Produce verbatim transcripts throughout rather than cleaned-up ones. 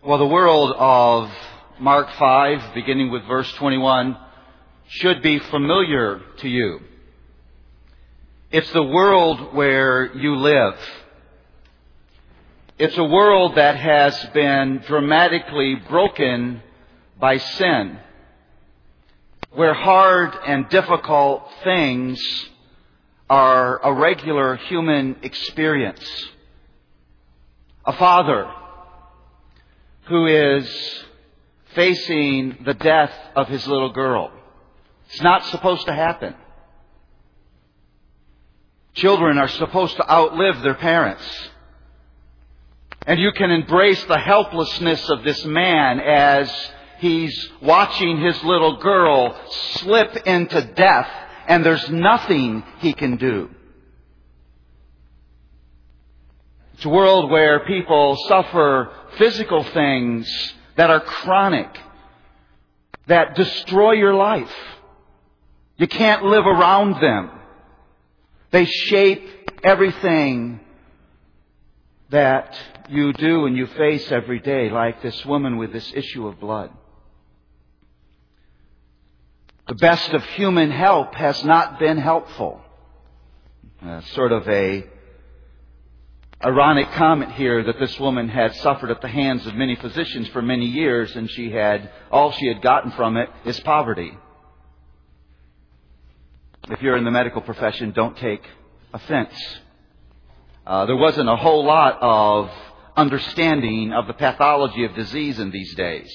Well, the world of Mark five, beginning with verse twenty-one, should be familiar to you. It's the world where you live. It's a world that has been dramatically broken by sin, where hard and difficult things are a regular human experience. A father who is facing the death of his little girl. It's not supposed to happen. Children are supposed to outlive their parents. And you can embrace the helplessness of this man as he's watching his little girl slip into death, and there's nothing he can do. It's a world where people suffer physical things that are chronic, that destroy your life. You can't live around them. They shape everything that you do and you face every day, like this woman with this issue of blood. The best of human help has not been helpful. Uh, sort of a ironic comment here that this woman had suffered at the hands of many physicians for many years, and she had all she had gotten from it is poverty. If you're in the medical profession, don't take offense. Uh, there wasn't a whole lot of understanding of the pathology of disease in these days.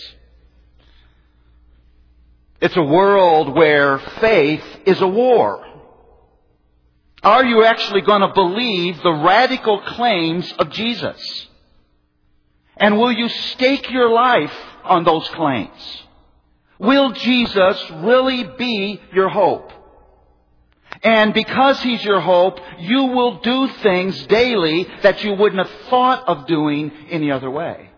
It's a world where faith is a war. Are you actually going to believe the radical claims of Jesus? And will you stake your life on those claims? Will Jesus really be your hope? And because He's your hope, you will do things daily that you wouldn't have thought of doing any other way.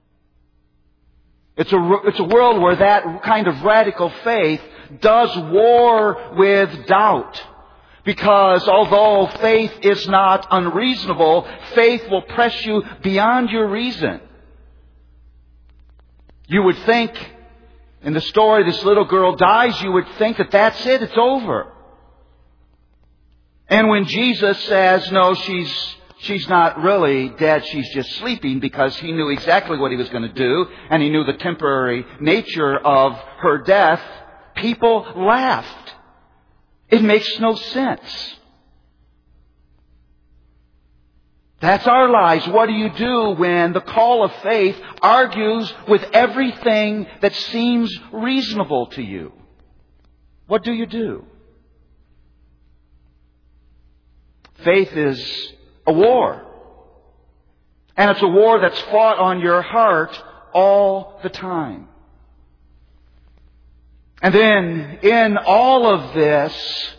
It's a, it's a world where that kind of radical faith does war with doubt. Because although faith is not unreasonable, faith will press you beyond your reason. You would think, in the story, this little girl dies, you would think that that's it, it's over. And when Jesus says, no, she's she's not really dead, she's just sleeping, because He knew exactly what He was going to do, and He knew the temporary nature of her death, people laughed. It makes no sense. That's our lives. What do you do when the call of faith argues with everything that seems reasonable to you? What do you do? Faith is a war. And it's a war that's fought on your heart all the time. And then in all of this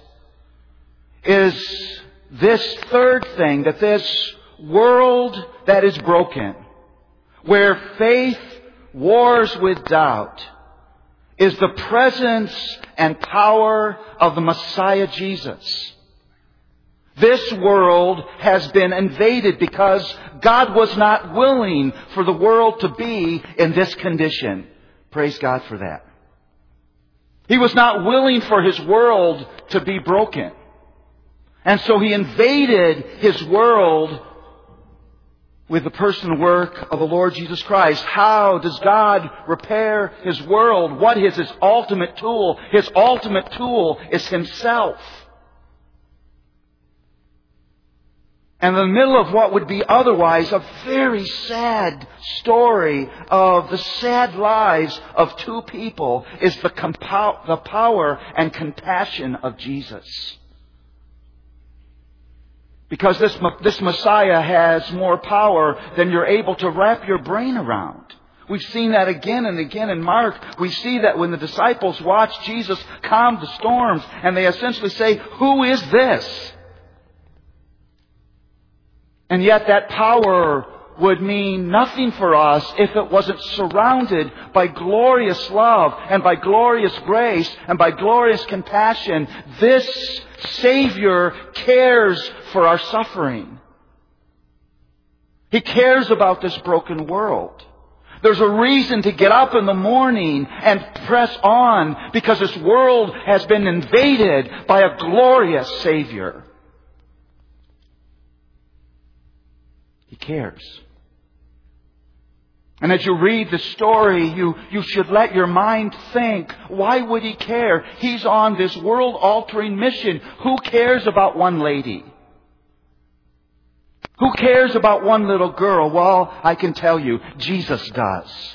is this third thing, that this world that is broken, where faith wars with doubt, is the presence and power of the Messiah Jesus. This world has been invaded because God was not willing for the world to be in this condition. Praise God for that. He was not willing for His world to be broken. And so He invaded His world with the person and work of the Lord Jesus Christ. How does God repair His world? What is His ultimate tool? His ultimate tool is Himself. And in the middle of what would be otherwise a very sad story of the sad lives of two people is the, compo- the power and compassion of Jesus. Because this, this Messiah has more power than you're able to wrap your brain around. We've seen that again and again in Mark. We see that when the disciples watch Jesus calm the storms, and they essentially say, "Who is this?" And yet that power would mean nothing for us if it wasn't surrounded by glorious love and by glorious grace and by glorious compassion. This Savior cares for our suffering. He cares about this broken world. There's a reason to get up in the morning and press on because this world has been invaded by a glorious Savior. He cares. And as you read the story, you, you should let your mind think, why would He care? He's on this world-altering mission. Who cares about one lady? Who cares about one little girl? Well, I can tell you, Jesus does.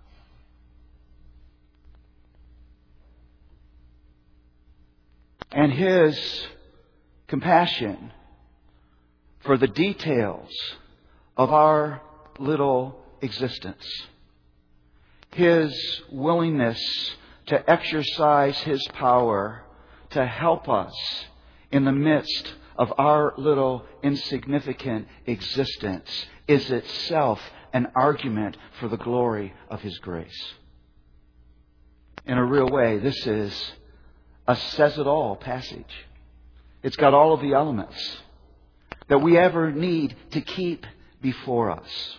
And His compassion for the details of our little existence, His willingness to exercise His power to help us in the midst of our little insignificant existence is itself an argument for the glory of His grace. In a real way, this is a says-it-all passage. It's got all of the elements that we ever need to keep before us.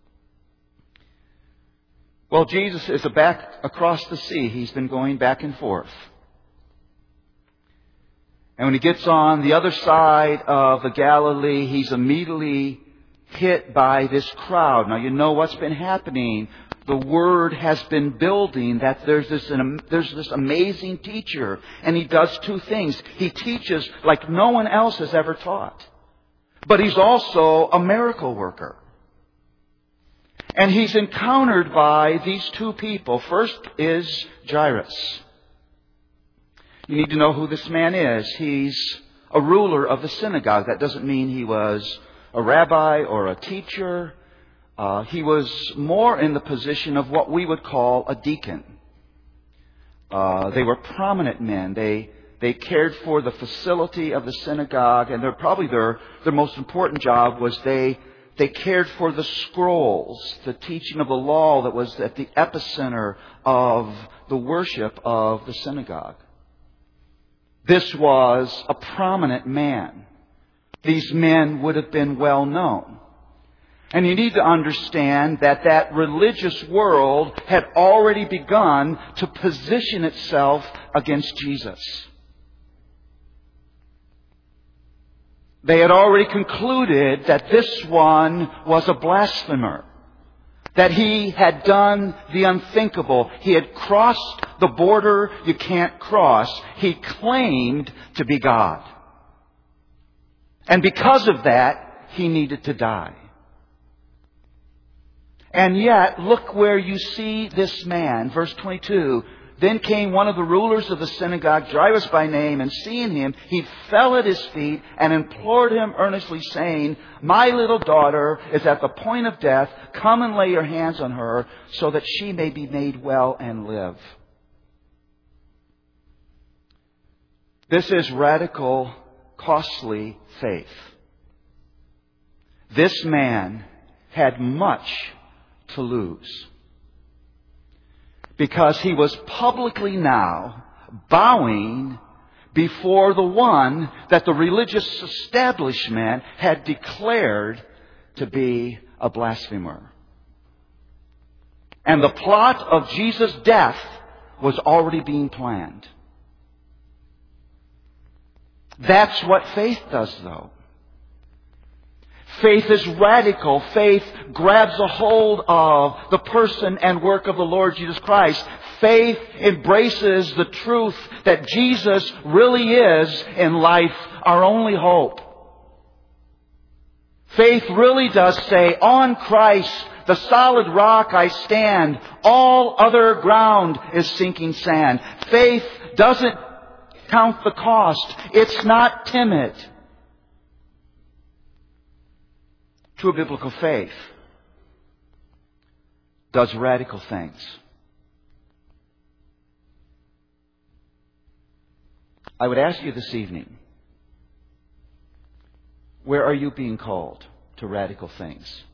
Well, Jesus is back across the sea. He's been going back and forth. And when He gets on the other side of the Galilee, He's immediately hit by this crowd. Now, you know what's been happening. The word has been building that there's this, there's this amazing teacher. And He does two things. He teaches like no one else has ever taught. But He's also a miracle worker. And He's encountered by these two people. First is Jairus. You need to know who this man is. He's a ruler of the synagogue. That doesn't mean he was a rabbi or a teacher. Uh, he was more in the position of what we would call a deacon. Uh, they were prominent men. They they cared for the facility of the synagogue, and they're probably their their most important job was they they cared for the scrolls, the teaching of the law that was at the epicenter of the worship of the synagogue. This was a prominent man. These men would have been well known. And you need to understand that that religious world had already begun to position itself against Jesus. They had already concluded that this one was a blasphemer, that he had done the unthinkable. He had crossed the border you can't cross. He claimed to be God. And because of that, he needed to die. And yet, look where you see this man. Verse twenty-two. Then came one of the rulers of the synagogue, Jairus by name, and seeing him, he fell at his feet and implored him earnestly, saying, "My little daughter is at the point of death. Come and lay your hands on her, so that she may be made well and live." This is radical, costly faith. This man had much to lose, because he was publicly now bowing before the one that the religious establishment had declared to be a blasphemer. And the plot of Jesus' death was already being planned. That's what faith does, though. Faith is radical. Faith grabs a hold of the person and work of the Lord Jesus Christ. Faith embraces the truth that Jesus really is in life our only hope. Faith really does say, "On Christ, the solid rock I stand. All other ground is sinking sand." Faith doesn't count the cost. It's not timid. True biblical faith does radical things. I would ask you this evening, where are you being called to radical things?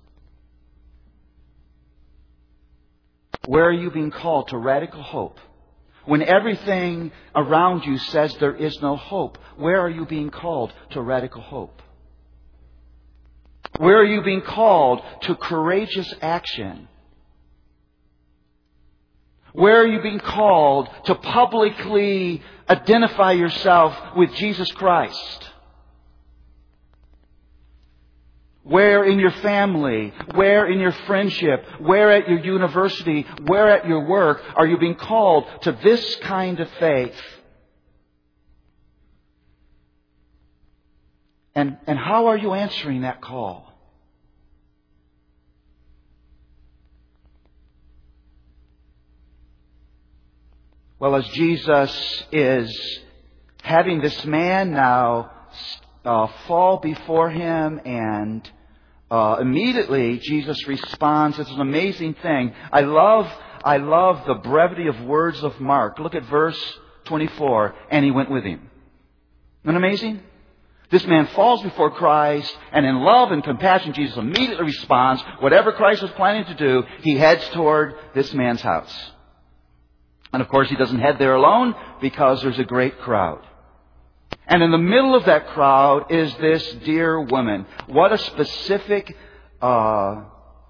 Where are you being called to radical hope? When everything around you says there is no hope, where are you being called to radical hope? Where are you being called to courageous action? Where are you being called to publicly identify yourself with Jesus Christ? Where in your family, where in your friendship, where at your university, where at your work are you being called to this kind of faith? And, and how are you answering that call? Well, as Jesus is having this man now uh, fall before him, and uh, immediately Jesus responds. It's an amazing thing. I love, I love the brevity of words of Mark. Look at verse twenty-four. And he went with him. Isn't that amazing? This man falls before Christ, and in love and compassion, Jesus immediately responds. Whatever Christ was planning to do, he heads toward this man's house. And of course, he doesn't head there alone because there's a great crowd. And in the middle of that crowd is this dear woman. What a specific uh,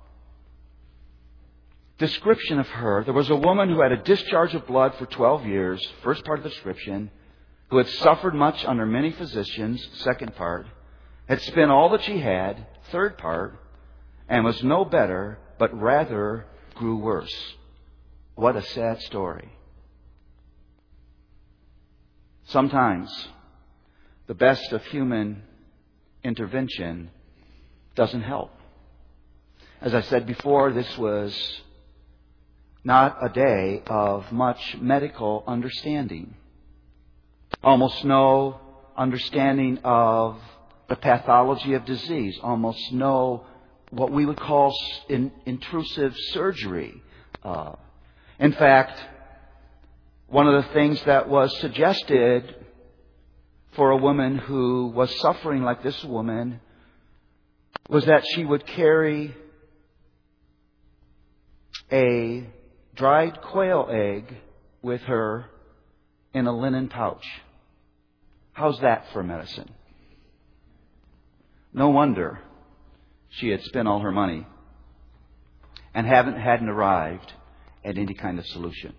description of her. There was a woman who had a discharge of blood for twelve years, first part of the description, who had suffered much under many physicians, second part, had spent all that she had, third part, and was no better, but rather grew worse. What a sad story. Sometimes the best of human intervention doesn't help. As I said before, this was not a day of much medical understanding. Almost no understanding of the pathology of disease. Almost no what we would call in, intrusive surgery. Uh, In fact, one of the things that was suggested for a woman who was suffering like this woman was that she would carry a dried quail egg with her in a linen pouch. How's that for medicine? No wonder she had spent all her money and haven't hadn't arrived at any kind of solution.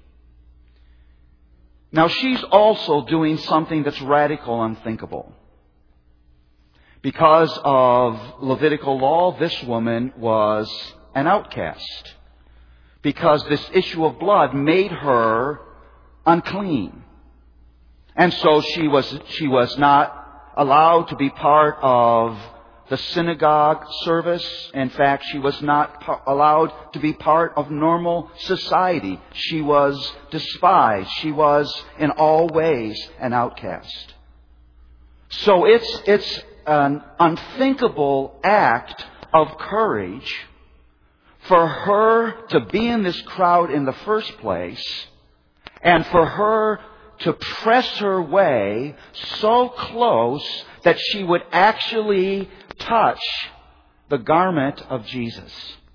Now, she's also doing something that's radical, unthinkable. Because of Levitical law, this woman was an outcast. Because this issue of blood made her unclean. And so she was, she was not allowed to be part of the synagogue service. In fact, she was not allowed to be part of normal society. She was despised. She was in all ways an outcast. So it's, it's an unthinkable act of courage for her to be in this crowd in the first place, and for her to press her way so close that she would actually touch the garment of Jesus.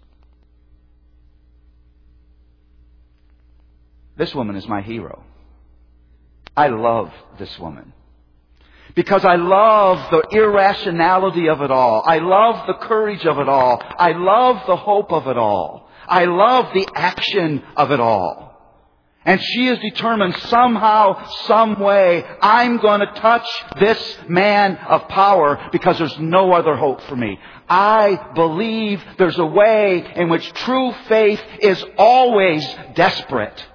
This woman is my hero. I love this woman. Because I love the irrationality of it all. I love the courage of it all. I love the hope of it all. I love the action of it all. And she is determined somehow, some way, I'm going to touch this man of power because there's no other hope for me. I believe there's a way in which true faith is always desperate.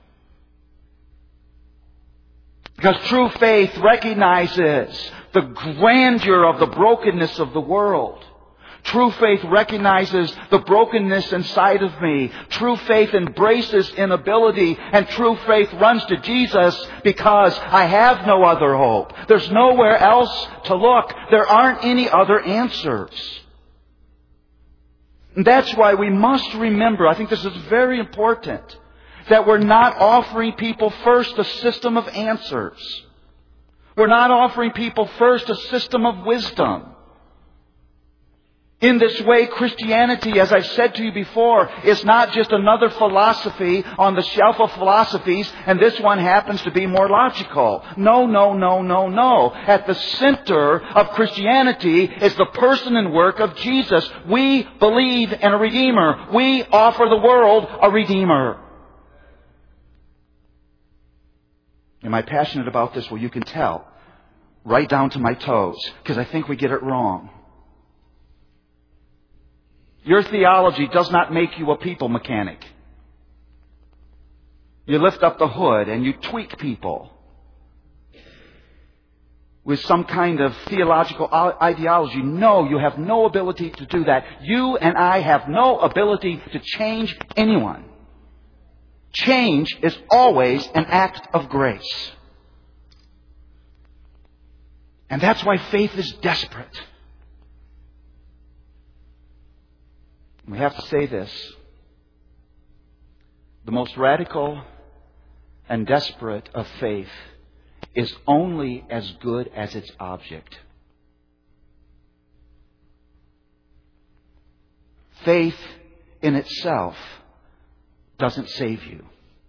Because true faith recognizes the grandeur of the brokenness of the world. True faith recognizes the brokenness inside of me. True faith embraces inability. And true faith runs to Jesus because I have no other hope. There's nowhere else to look. There aren't any other answers. And that's why we must remember, I think this is very important, that we're not offering people first a system of answers. We're not offering people first a system of wisdom. In this way, Christianity, as I said to you before, is not just another philosophy on the shelf of philosophies, and this one happens to be more logical. No, no, no, no, no. At the center of Christianity is the person and work of Jesus. We believe in a Redeemer. We offer the world a Redeemer. Am I passionate about this? Well, you can tell. Right down to my toes. Because I think we get it wrong. Your theology does not make you a people mechanic. You lift up the hood and you tweak people with some kind of theological ideology. No, you have no ability to do that. You and I have no ability to change anyone. Change is always an act of grace. And that's why faith is desperate. We have to say this. The most radical and desperate of faith is only as good as its object. Faith in itself doesn't save you.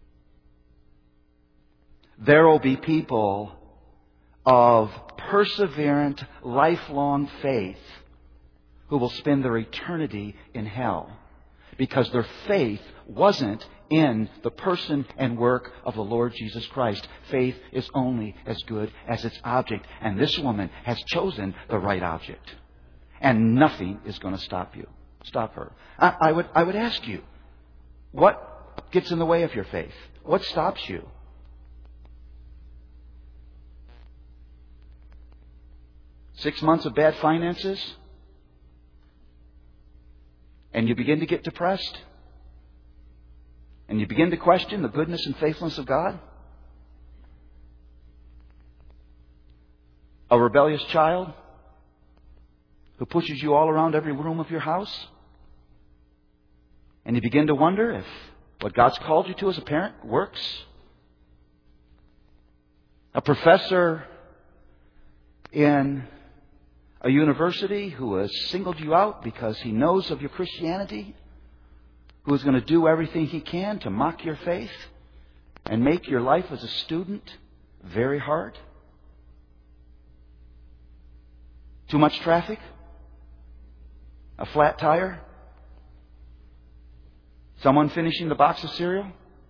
There will be people of perseverant, lifelong faith who will spend their eternity in hell because their faith wasn't in the person and work of the Lord Jesus Christ. Faith is only as good as its object. And this woman has chosen the right object. And nothing is going to stop you. Stop her. I, I would, I would ask you, what gets in the way of your faith? What stops you? Six months of bad finances? And you begin to get depressed? And you begin to question the goodness and faithfulness of God? A rebellious child who pushes you all around every room of your house? And you begin to wonder if what God's called you to as a parent works? A professor in a university who has singled you out because he knows of your Christianity, who is going to do everything he can to mock your faith and make your life as a student very hard? Too much traffic? A flat tire? Someone finishing the box of cereal?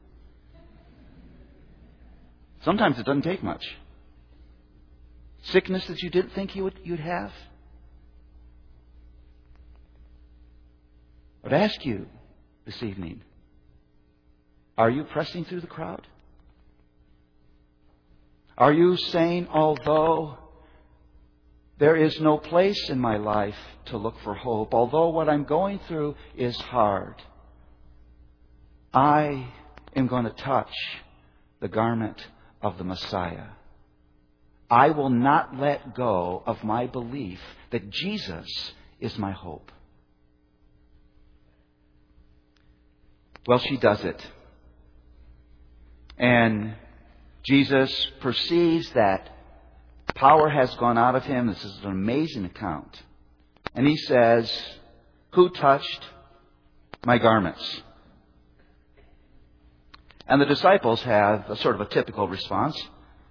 Sometimes it doesn't take much. Sickness that you didn't think you would, you'd have? I would ask you this evening, are you pressing through the crowd? Are you saying, although there is no place in my life to look for hope, although what I'm going through is hard, I am going to touch the garment of the Messiah. I will not let go of my belief that Jesus is my hope. Well, she does it. And Jesus perceives that power has gone out of him. This is an amazing account. And he says, "Who touched my garments?" And the disciples have a sort of a typical response.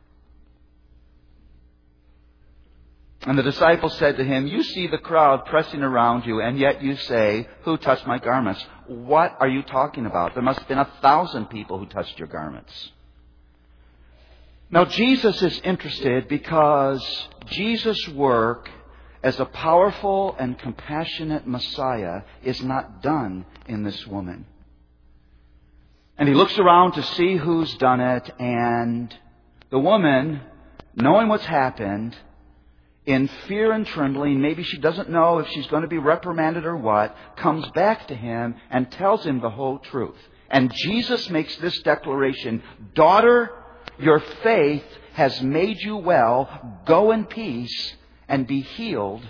And the disciples said to him, "You see the crowd pressing around you, and yet you say, 'Who touched my garments?' What are you talking about? There must have been a thousand people who touched your garments." Now, Jesus is interested because Jesus' work as a powerful and compassionate Messiah is not done in this woman. And he looks around to see who's done it, and the woman, knowing what's happened, in fear and trembling, maybe she doesn't know if she's going to be reprimanded or what, comes back to him and tells him the whole truth. And Jesus makes this declaration, "Daughter, your faith has made you well. Go in peace and be healed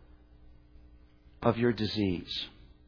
of your disease."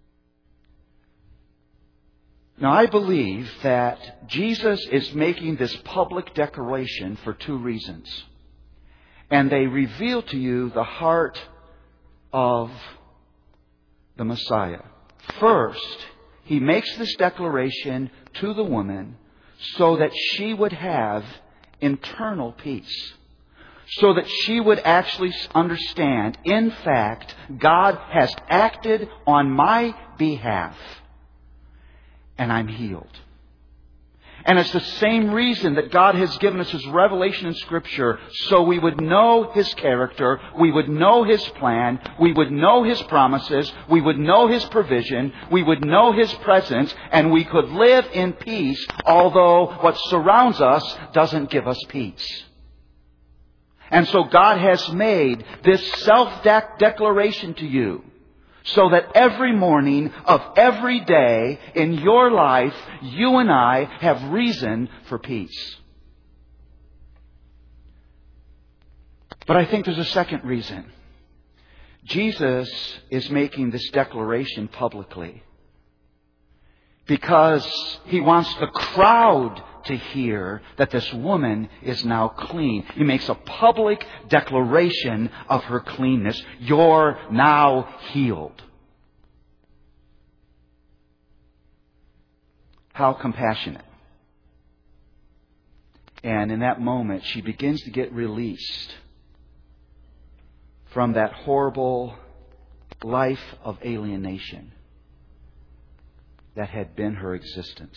Now, I believe that Jesus is making this public declaration for two reasons. And they reveal to you the heart of the Messiah. First, he makes this declaration to the woman so that she would have internal peace. So that she would actually understand, in fact, God has acted on my behalf, and I'm healed. And it's the same reason that God has given us His revelation in Scripture, so we would know His character, we would know His plan, we would know His promises, we would know His provision, we would know His presence, and we could live in peace, although what surrounds us doesn't give us peace. And so God has made this self-declaration to you, so that every morning of every day in your life, you and I have reason for peace. But I think there's a second reason. Jesus is making this declaration publicly because He wants the crowd to hear that this woman is now clean. He makes a public declaration of her cleanness. You're now healed. How compassionate. And in that moment, she begins to get released from that horrible life of alienation that had been her existence.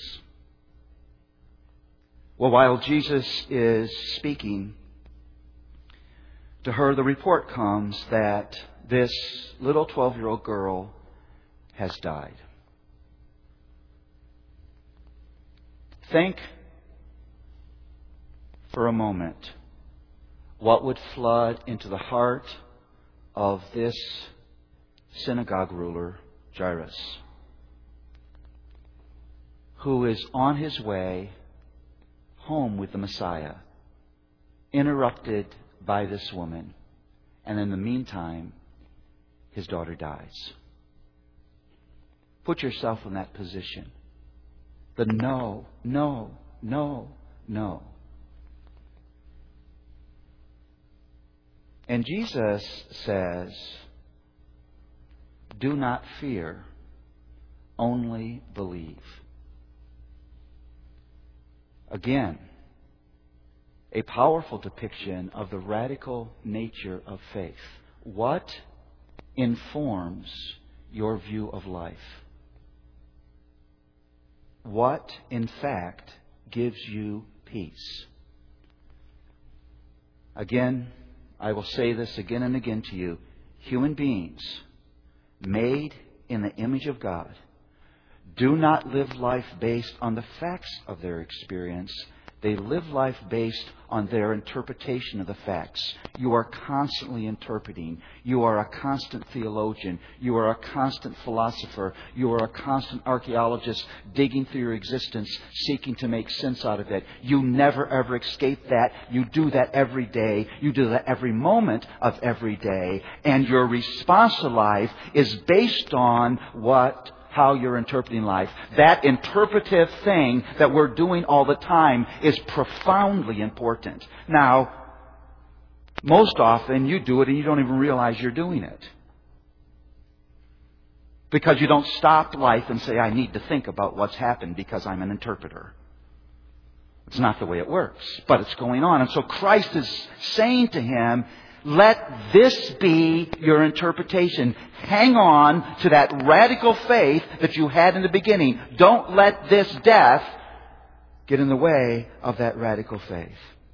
Well, while Jesus is speaking to her, the report comes that this little twelve-year-old girl has died. Think for a moment what would flood into the heart of this synagogue ruler, Jairus, who is on his way home with the Messiah, interrupted by this woman, and in the meantime, his daughter dies. Put yourself in that position. The no, no, no, no. And Jesus says, do not fear, only believe. Again, a powerful depiction of the radical nature of faith. What informs your view of life? What, in fact, gives you peace? Again, I will say this again and again to you. Human beings made in the image of God do not live life based on the facts of their experience. They live life based on their interpretation of the facts. You are constantly interpreting. You are a constant theologian. You are a constant philosopher. You are a constant archaeologist digging through your existence, seeking to make sense out of it. You never ever escape that. You do that every day. You do that every moment of every day. And your response to life is based on what how you're interpreting life. That interpretive thing that we're doing all the time is profoundly important. Now, most often you do it and you don't even realize you're doing it. Because you don't stop life and say, I need to think about what's happened because I'm an interpreter. It's not the way it works, but it's going on. And so Christ is saying to him, let this be your interpretation. Hang on to that radical faith that you had in the beginning. Don't let this death get in the way of that radical faith.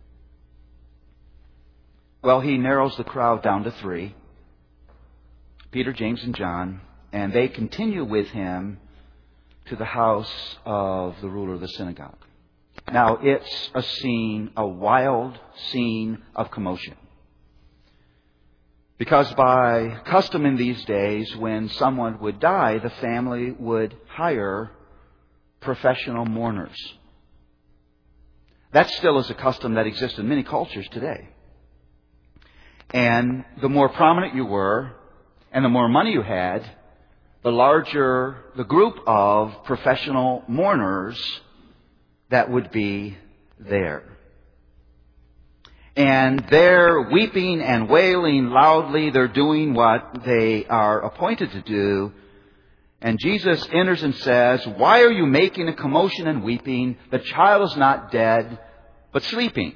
Well, he narrows the crowd down to three. Peter, James, and John. And they continue with him to the house of the ruler of the synagogue. Now, it's a scene, a wild scene of commotion. Because by custom in these days, when someone would die, the family would hire professional mourners. That still is a custom that exists in many cultures today. And the more prominent you were, and the more money you had, the larger the group of professional mourners that would be there. And they're weeping and wailing loudly. They're doing what they are appointed to do. And Jesus enters and says, why are you making a commotion and weeping? The child is not dead, but sleeping.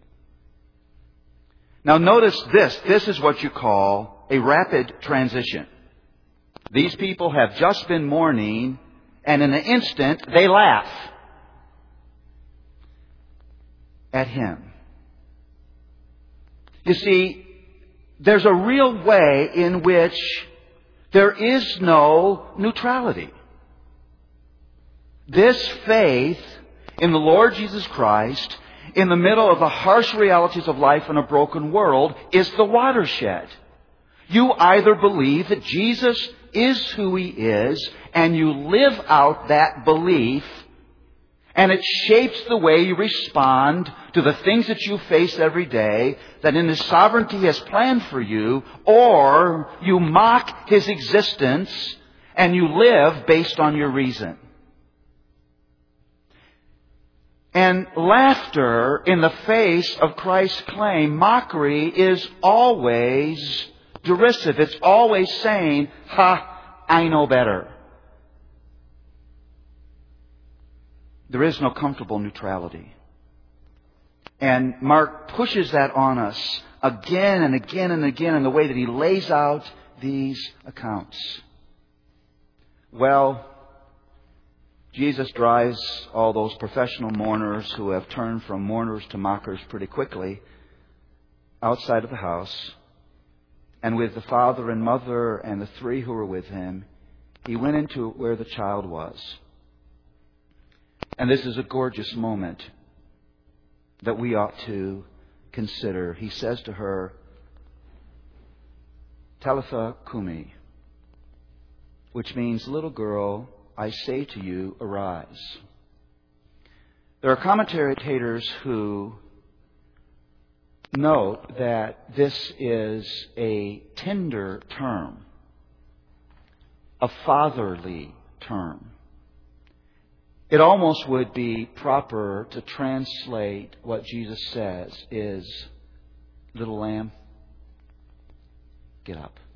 Now notice this. This is what you call a rapid transition. These people have just been mourning, and in an instant, they laugh. at Him. You see, there's a real way in which there is no neutrality. This faith in the Lord Jesus Christ, in the middle of the harsh realities of life in a broken world, is the watershed. You either believe that Jesus is who He is, and you live out that belief, and it shapes the way you respond to the things that you face every day, that in His sovereignty He has planned for you, or you mock His existence and you live based on your reason. And laughter in the face of Christ's claim, mockery, is always derisive. It's always saying, ha, I know better. There is no comfortable neutrality. And Mark pushes that on us again and again and again in the way that he lays out these accounts. Well, Jesus drives all those professional mourners who have turned from mourners to mockers pretty quickly outside of the house. And with the father and mother and the three who were with him, he went into where the child was. And this is a gorgeous moment that we ought to consider. He says to her, Talitha Kumi, which means, little girl, I say to you, arise. There are commentators who note that this is a tender term, a fatherly term. It almost would be proper to translate what Jesus says is, little lamb, get up.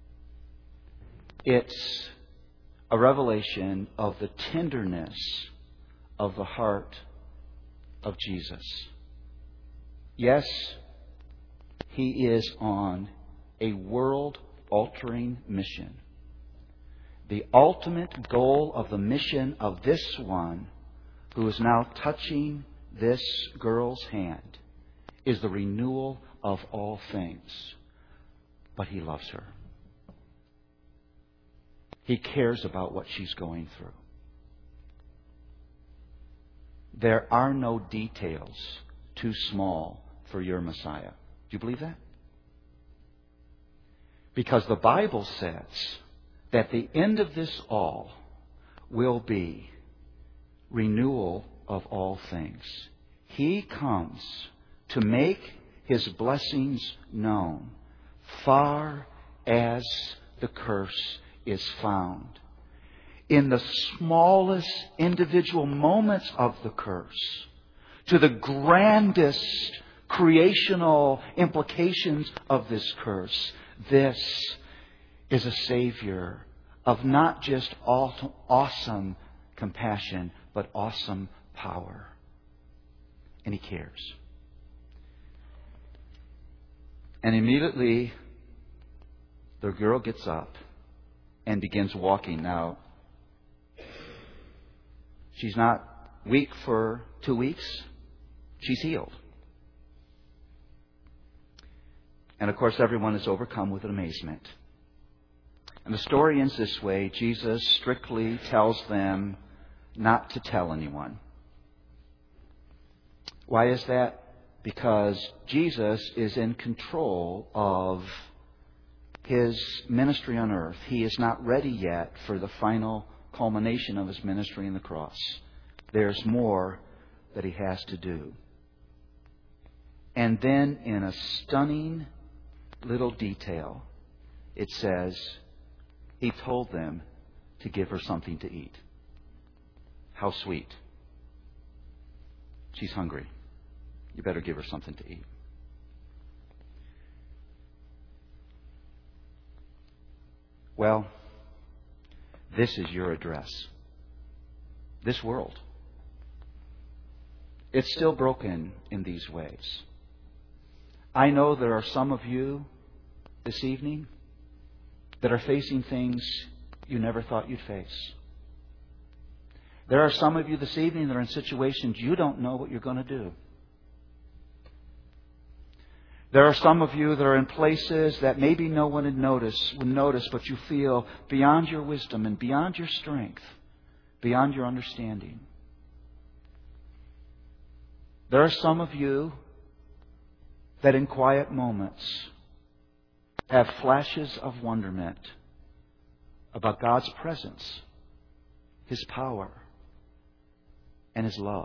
It's a revelation of the tenderness of the heart of Jesus. Yes, He is on a world-altering mission. The ultimate goal of the mission of this one who is now touching this girl's hand is the renewal of all things. But He loves her. He cares about what she's going through. There are no details too small for your Messiah. Do you believe that? Because the Bible says that the end of this all will be renewal of all things. He comes to make His blessings known far as the curse is found. In the smallest individual moments of the curse, to the grandest creational implications of this curse, this is a Savior of not just awesome compassion, but awesome power. And He cares. And immediately, the girl gets up and begins walking. Now, she's not weak for two weeks. She's healed. And of course, everyone is overcome with amazement. And the story ends this way. Jesus strictly tells them not to tell anyone. Why is that? Because Jesus is in control of His ministry on earth. He is not ready yet for the final culmination of His ministry in the cross. There's more that He has to do. And then in a stunning little detail, it says, He told them to give her something to eat. How sweet. She's hungry. You better give her something to eat. Well, this is your address. This world. It's still broken in these ways. I know there are some of you this evening that are facing things you never thought you'd face. There are some of you this evening that are in situations you don't know what you're going to do. There are some of you that are in places that maybe no one would notice, would notice, but you feel beyond your wisdom and beyond your strength, beyond your understanding. There are some of you that in quiet moments have flashes of wonderment about God's presence, His power, and His love.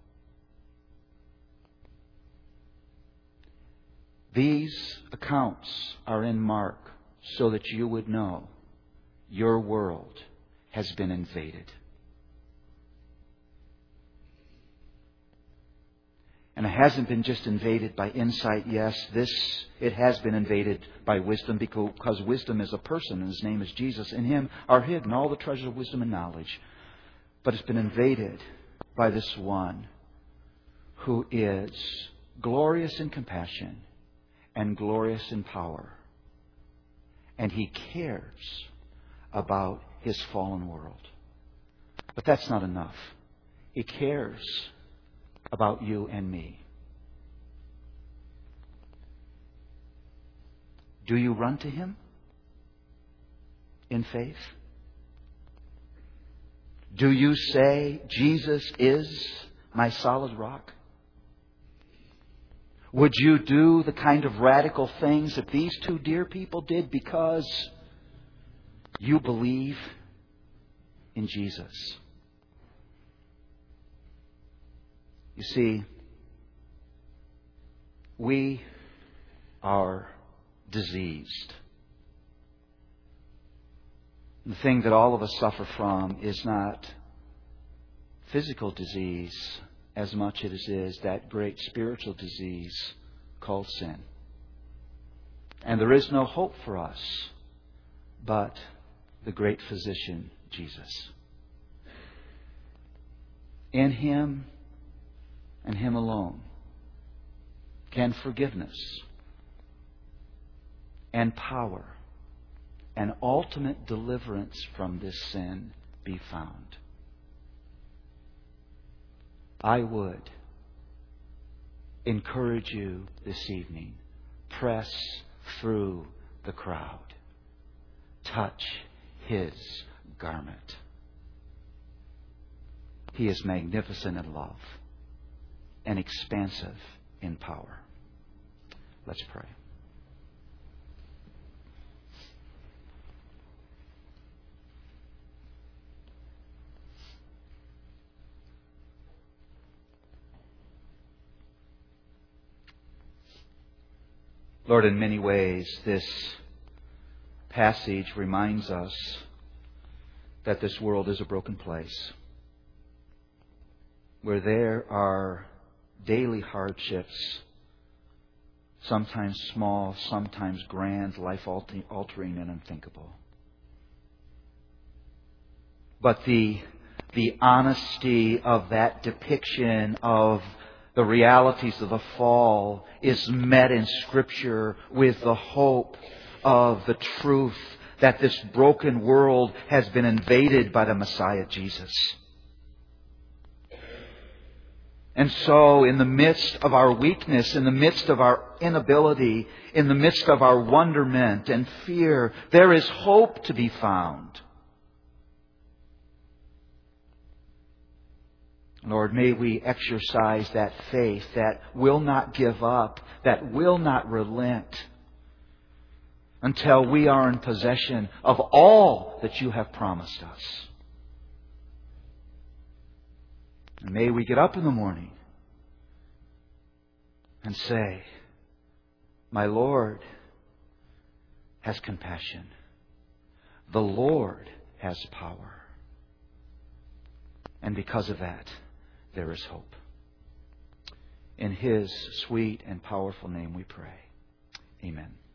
These accounts are in Mark so that you would know your world has been invaded. And it hasn't been just invaded by insight. Yes, this it has been invaded by wisdom, because wisdom is a person and His name is Jesus. In Him are hidden all the treasures of wisdom and knowledge. But it's been invaded by this one who is glorious in compassion and glorious in power. And He cares about His fallen world. But that's not enough. He cares about you and me. Do you run to Him in faith? Do you say, Jesus is my solid rock? Would you do the kind of radical things that these two dear people did because you believe in Jesus? You see, we are diseased. The thing that all of us suffer from is not physical disease as much as it is that great spiritual disease called sin. And there is no hope for us but the great physician, Jesus. In Him and Him alone can forgiveness and power and ultimate deliverance from this sin be found. I would encourage you this evening, press through the crowd. Touch His garment. He is magnificent in love and expansive in power. Let's pray. Lord, in many ways, this passage reminds us that this world is a broken place, where there are daily hardships, sometimes small, sometimes grand, life-altering and unthinkable. But the, the honesty of that depiction of the realities of the fall is met in Scripture with the hope of the truth that this broken world has been invaded by the Messiah Jesus. And so, in the midst of our weakness, in the midst of our inability, in the midst of our wonderment and fear, there is hope to be found. Lord, may we exercise that faith that will not give up, that will not relent until we are in possession of all that You have promised us. And may we get up in the morning and say, my Lord has compassion. The Lord has power. And because of that, there is hope. In His sweet and powerful name we pray. Amen.